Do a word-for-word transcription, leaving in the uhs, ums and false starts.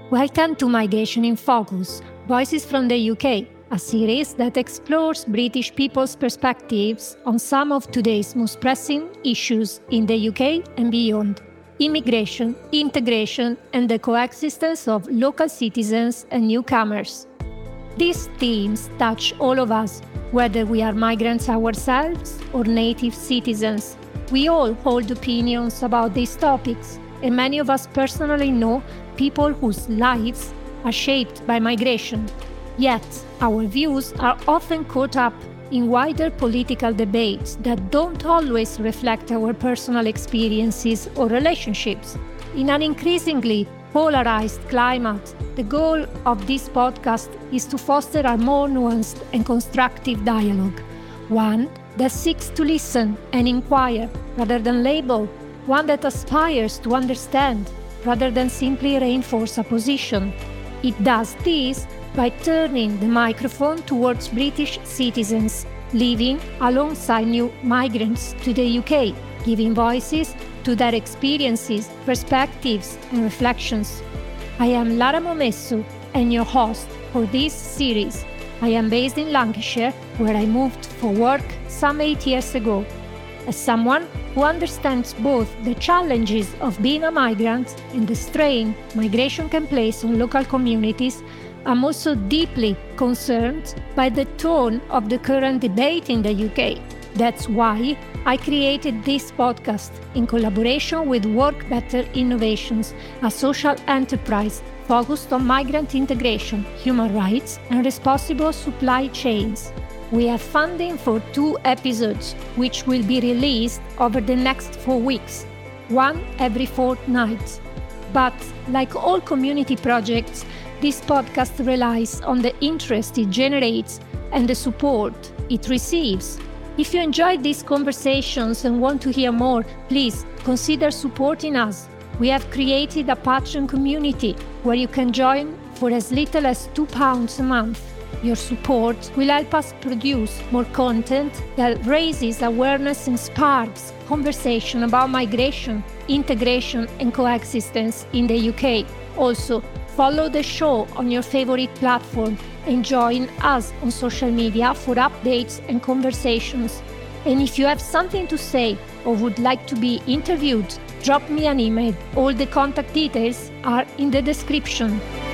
Welcome to Migration in Focus, Voices from the U K, a series that explores British people's perspectives on some of today's most pressing issues in the U K and beyond: immigration, integration, and the coexistence of local citizens and newcomers. These themes touch all of us, whether we are migrants ourselves or native citizens. We all hold opinions about these topics, and many of us personally know people whose lives are shaped by migration. Yet, our views are often caught up in wider political debates that don't always reflect our personal experiences or relationships. In an increasingly polarized climate, the goal of this podcast is to foster a more nuanced and constructive dialogue, one that seeks to listen and inquire rather than label, one that aspires to understand rather than simply reinforce a position. It does this by turning the microphone towards British citizens living alongside new migrants to the U K, giving voices to their experiences, perspectives, and reflections. I am Lara Momesso and your host for this series. I am based in Lancashire, where I moved for work some eight years ago. As someone who understands both the challenges of being a migrant and the strain migration can place on local communities, I'm also deeply concerned by the tone of the current debate in the U K. That's why I created this podcast in collaboration with Work Better Innovations, a social enterprise focused on migrant integration, human rights, and responsible supply chains. We have funding for two episodes, which will be released over the next four weeks, one every fortnight. But like all community projects, this podcast relies on the interest it generates and the support it receives. If you enjoyed these conversations and want to hear more, please consider supporting us. We have created a Patreon community where you can join for as little as two pounds a month. Your support will help us produce more content that raises awareness and sparks conversation about migration, integration, and coexistence in the U K. Also, follow the show on your favorite platform and join us on social media for updates and conversations. And if you have something to say or would like to be interviewed, drop me an email. All the contact details are in the description.